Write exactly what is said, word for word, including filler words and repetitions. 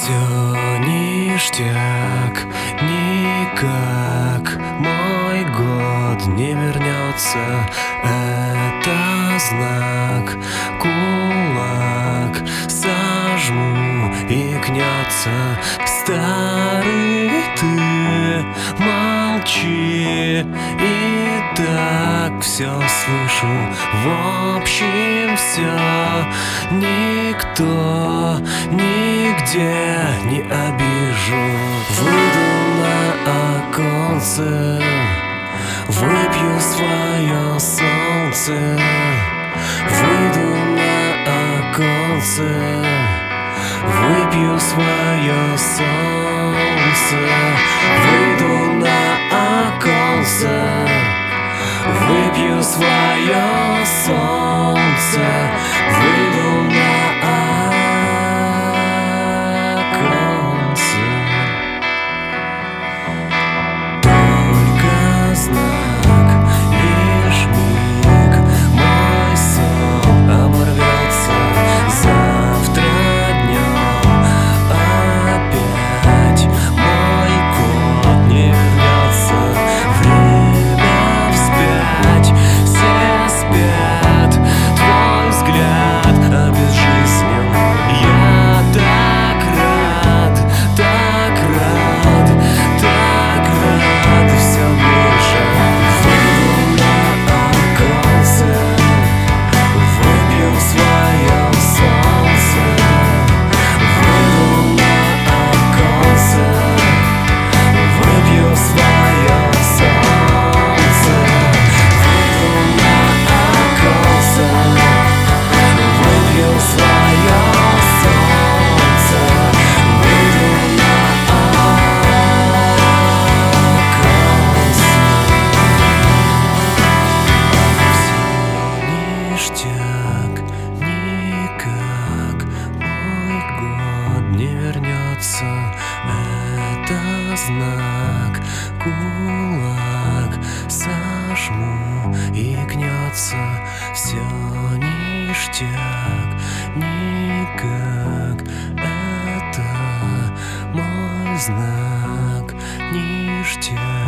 Все ништяк, никак мой год не вернется. Это знак, кулак сожму и гнется. Старый ты, молчи, и так все слышу. В общем, все, никто нигде не обижу. Выйду на оконце, выпью свое солнце. Выйду на оконце, выпью свое солнце. Выйду на оконце, выпью свое солнце. Выйду на оконце. Только знак, лишь миг, мой сон оборвется. Завтра днем опять мой год не вернется. Время вспять, все спят. Твой взгляд обезжизнен. Я так рад, так рад, так рад. И все ближе. Выйду на оконце, выпью свое солнце. Выйду на оконце, выпью свое солнце. Выйду на оконце, выпью свое солнце. Выйду на оконце. Все ништяк, никак мой год не вернется. Это знак, кулак сожму и гнется. Все ништяк, никак. Это мой знак, ништяк.